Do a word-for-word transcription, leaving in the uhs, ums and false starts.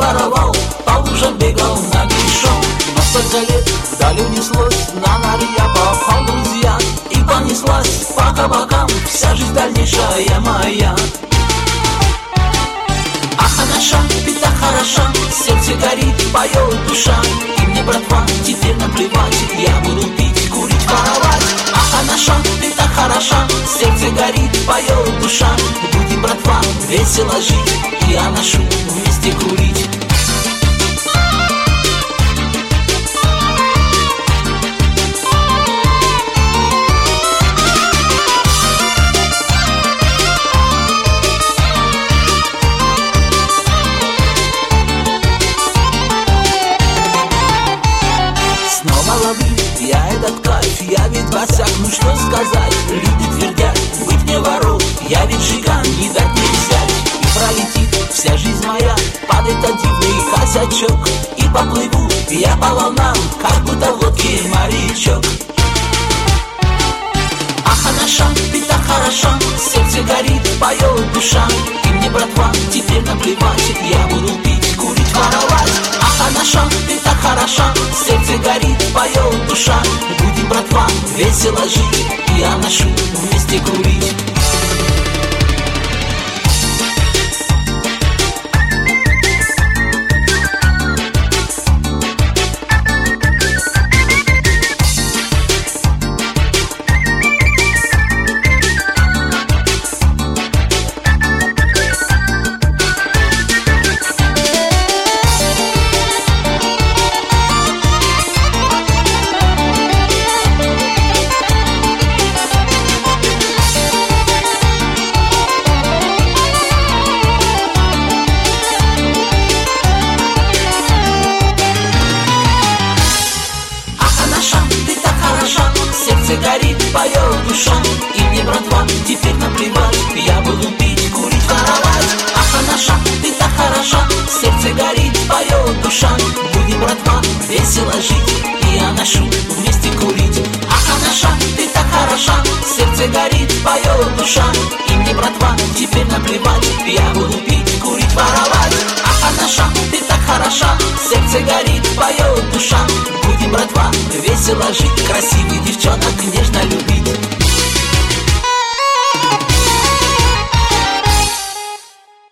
воровал, по лужам бегал нагишом. Но столько лет вдаль унеслось, на нары я попал, друзья, и понеслась по кабакам вся жизнь дальнейшая моя. Ах, хороша, ты так хороша, сердце горит, поет душа. И мне, братва, теперь наплевать, я буду пить, курить, воровать. Ах, хороша, ты так хороша, сердце горит, поет душа. Будем, братва, весело жить, я ношу вместе курить. Я этот кайф, я ведь босяк, ну что сказать. Люди твердят, быть мне воров, я ведь жиган, не дать не взять. И пролетит вся жизнь моя под этот дивный косячок. И поплыву я по волнам, как будто в лодке морячок. Ах, хороша, ты так хороша, сердце горит, поет душа. И мне, братва, теперь наплевать, я буду пить, курить, воровать. Ах, хороша, ты так хороша, сердце горит, поет душа. Будем, братва, весело жить, я ношу вместе курить. Сердце горит, поет душа. И мне, братва, теперь наплевать, я буду пить, курить, воровать. Ах, хороша, ты так хороша, сердце горит, поет душа. Будем, братва, весело жить, я ношу вместе курить. Ах, хороша, ты так хороша, сердце горит, поет душа. И мне, братва, теперь наплевать, я буду пить, курить, воровать. Ах, хороша, ты так хороша, сердце горит, поет душа. Будем, братва, весело жить, красивых девчонок нежно любить.